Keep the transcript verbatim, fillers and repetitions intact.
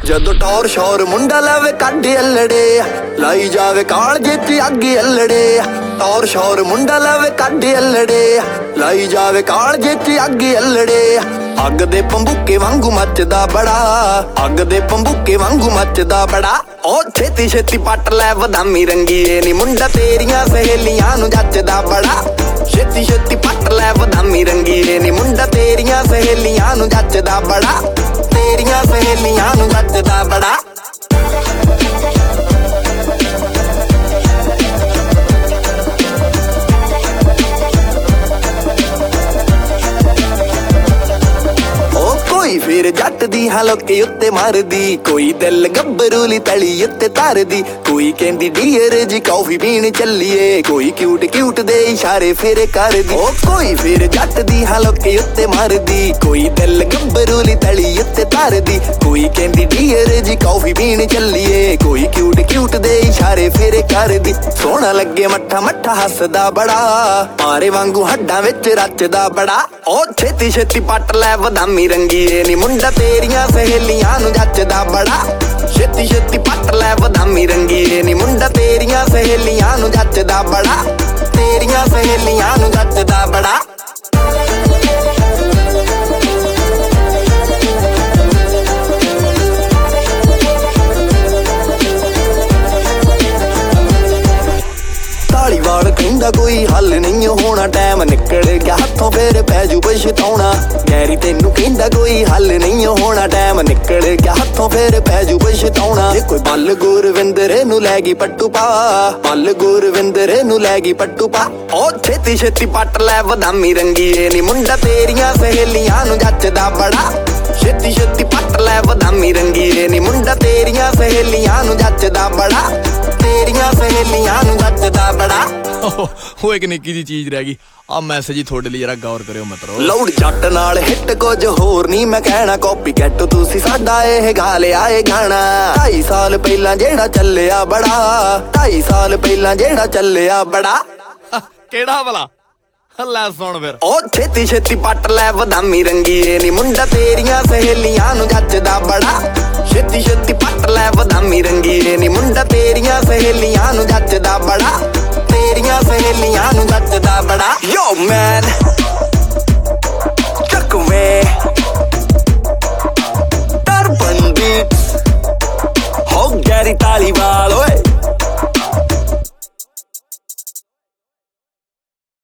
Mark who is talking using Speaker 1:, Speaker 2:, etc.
Speaker 1: ਜਦੋਂ ਟੌਰ ਸ਼ੌਰ ਮੁੰਡਾ ਲਾਵੇ ਕੱਢ ਅਲੜੇ ਲਾਈ ਜਾਵੇ ਕਾਲਜੇ ਚ ਅੱਗ ਅਲੜੇ ਟੌਰ ਸ਼ੌਰ ਮੁੰਡਾ ਲਾਵੇ ਕੱਢ ਅਲੜੇ ਲਾਈ ਜਾਵੇ ਕਾਲਜੇ ਚ ਅੱਗ ਅਲੜੇ ਅੱਗ ਦੇ ਪੰਬੂਕੇ ਵਾਂਗੂ ਮੱਚਦਾ ਬੜਾ ਅੱਗ ਦੇ ਪੰਬੂਕੇ ਵਾਂਗੂ ਮੱਚਦਾ ਬੜਾ ਉਹ ਛੇਤੀ ਛੇਤੀ ਪੱਟ ਲੈ ਬਦਾਮੀ ਰੰਗੀਏ ਨੀ ਮੁੰਡਾ ਤੇਰੀਆਂ ਸਹੇਲੀਆਂ ਨੂੰ ਜੱਚਦਾ ਬੜਾ ਛੇਤੀ ਛੇਤੀ ਪੱਟ ਲੈ ਬਦਾਮੀ ਰੰਗੀਏ ਨੀ ਮੁੰਡਾ ਤੇਰੀਆਂ ਸਹੇਲੀਆਂ ਨੂੰ ਜੱਚਦਾ ਬੜਾ ਤੇਰੀਆਂ ਸਹੇਲੀਆਂ ਨੂੰ ਜੱਚਦਾ ਬੜਾ ਕੋਈ ਫਿਰ ਜੱਟ ਦੀ ਹਲਕੇ ਉੱਤੇ ਮਾਰਦੀ ਕੋਈ ਦਿਲ ਗੱਭਰੂ ਲਈ ਤਲੀ ਉੱਤੇ ਧਰਦੀ ਕੋਈ ਕਹਿੰਦੀ ਡੀਅਰ ਜੀ ਕਾਫੀ ਪੀਣ ਚੱਲੀਏ ਕੋਈ ਕਿਊਟ ਕਿਊਟ ਦੇ ਇਸ਼ਾਰੇ ਫੇਰੇ ਕਰਦੀ ਉਹ ਕੋਈ ਫਿਰ ਜੱਟ ਦੀ ਹਲਕੇ ਉੱਤੇ ਮਾਰਦੀ ਕੋਈ ਦਿਲ ਗੱਭਰੂ ਲਈ ਤਲੀ ਉੱਤੇ ਧਰਦੀ ਕੋਈ ਕਹਿੰਦੀ ਡੀਅਰ ਜੀ ਕਾਫੀ ਪੀਣ ਚੱਲੀਏ ਕੋਈ ਕਿਊਟ ਕਿਊਟ ਦੇ ਇਸ਼ਾਰੇ ਫੇਰੇ ਕਰਦੀ ਸੋਹਣਾ ਲੱਗੇ ਮੱਠਾ ਮੱਠਾ ਹੱਸਦਾ ਬੜਾ ਮਾਰੇ ਵਾਂਗੂ ਹੱਡਾਂ ਵਿੱਚ ਰਚਦਾ ਬੜਾ ਉਹ ਛੇਤੀ ਛੇਤੀ ਪੱਟ ਲੈ ਬਦਾਮੀ ਰੰਗੀ ਨੀ ਮੁੰਡਾ ਤੇਰੀਆਂ ਸਹੇਲੀਆਂ ਨੂੰ ਜੱਚਦਾ ਬੜਾ ਛੇਤੀ ਛੇਤੀ ਪੱਟ ਲੈ ਬਦਾਮੀ ਰੰਗੀਏ ਨੀ ਮੁੰਡਾ ਤੇਰੀਆਂ ਸਹੇਲੀਆਂ ਨੂੰ ਜੱਚਦਾ ਬੜਾ ਤੇਰੀਆਂ ਸਹੇਲੀਆਂ ਨੂੰ ਜੱਚਦਾ ਬੜਾ ਧਾਲੀਵਾਲ ਕਹਿੰਦਾ ਕੋਈ ਹੱਲ ਨਹੀਂ ਹੋਣਾ ਟਾਈਮ ਨਿਕਲ ਗਿਆ ਹੱਥੋਂ ਫੇਰ ਪੈ ਜੂ ਪਛਤਾਉਣਾ ਗੈਰੀ ਤੈਨੂੰ ਕਹਿੰਦਾ ਕੋਈ ਹੱਲ ਨਹੀਂ ਹੋਣਾ ਟਾਈਮ ਨਿਕਲ ਗਿਆ ਹੱਥੋਂ ਫੇਰ ਪੈ ਜੂ ਪਛਤਾਉਣਾ ਜੇ ਕੋਈ ਬੱਲ ਗੁਰਵਿੰਦਰ ਨੂੰ ਲੈ ਗਈ ਪੱਟੂ ਪਾ ਬੱਲ ਗੁਰਵਿੰਦਰ ਨੂੰ ਲੈ ਗਈ ਪੱਟੂ ਪਾ ਉਹ ਛੇਤੀ ਛੇਤੀ ਪੱਟ ਲੈ ਬਦਾਮੀ ਰੰਗੀਏ ਨੀ ਮੁੰਡਾ ਤੇਰੀਆਂ ਸਹੇਲੀਆਂ ਨੂੰ ਜੱਚਦਾ ਬੜਾ ਛੇਤੀ ਛੇਤੀ ਪੱਟ ਲੈ ਬਦਾਮੀ ਰੰਗੀਏ ਨੀ ਮੁੰਡਾ ਤੇਰੀਆਂ ਸਹੇਲੀਆਂ ਨੂੰ ਜੱਚਦਾ ਬੜਾ ਤੇਰੀਆਂ ਸਹੇਲੀਆਂ ਨੂੰ ਜੱਚਦਾ ਬੜਾ
Speaker 2: ਉਹ ਇੱਕ ਨਿੱਕੀ ਜੀ ਚੀਜ਼ ਰਹਿ ਗਈ ਆ ਮੈਸੇਜ ਹੀ ਤੁਹਾਡੇ ਲਈ ਜਰਾ ਗੌਰ ਕਰਿਓ ਮਿੱਤਰੋ
Speaker 1: ਲਾਊਡ ਜੱਟ ਨਾਲ ਹਿੱਟ ਕੁਝ ਹੋਰ ਨਹੀਂ ਮੈਂ ਕਹਿਣਾ ਕਾਪੀ ਕੈਟ ਤੁਸੀਂ ਸਾਡਾ ਇਹ ਗਾ ਲਿਆ ਇਹ ਗਾਣਾ ਢਾਈ ਸਾਲ ਪਹਿਲਾਂ ਜਿਹੜਾ ਚੱਲਿਆ ਬੜਾ ਢਾਈ ਸਾਲ ਪਹਿਲਾਂ ਜਿਹੜਾ ਚੱਲਿਆ ਬੜਾ
Speaker 2: ਕਿਹੜਾ ਭਲਾ ਲੈ ਸੁਣ ਫਿਰ
Speaker 1: ਉਹ ਛੇਤੀ ਛੇਤੀ ਪੱਟ ਲੈ ਬਦਾਮੀ ਰੰਗੀਏ ਨੀ ਮੁੰਡਾ ਤੇਰੀਆਂ ਸਹੇਲੀਆਂ ਨੂੰ ਜੱਚਦਾ ਬੜਾ ਛੇਤੀ ਛੇਤੀ ਪੱਟ ਲੈ ਬਦਾਮੀ ਰੰਗੀਏ ਨੀ ਮੁੰਡਾ ਤੇਰੀਆਂ ਸਹੇਲੀਆਂ ਨੂੰ ਜੱਚਦਾ ਬੜਾ ਤੇਰੀਆਂ ਸਹੇਲੀਆਂ ਨੂੰ ਜੱਚਦਾ ਬੜਾ ਯੋ ਮੈਨ ਚੱਕਵੇਂ ਟਰਬਨ ਬੀਟਸ ਹੋ ਗੈਰੀ ਧਾਲੀਵਾਲ